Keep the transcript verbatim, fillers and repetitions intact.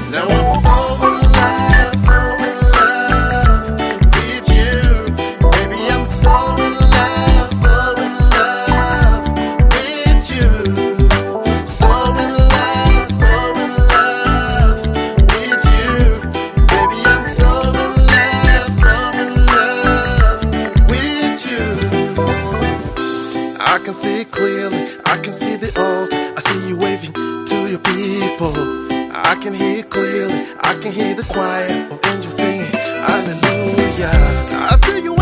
Now I'm so in love, so in love with you. Baby, I'm so in love, so in love with you. So in love, so in love with you. Baby, I'm so in love, so in love with you. I can see it clearly, I can see the old. I see you waving to your people. I can hear it clearly, I can hear the quiet. Oh, angels singing hallelujah. I see you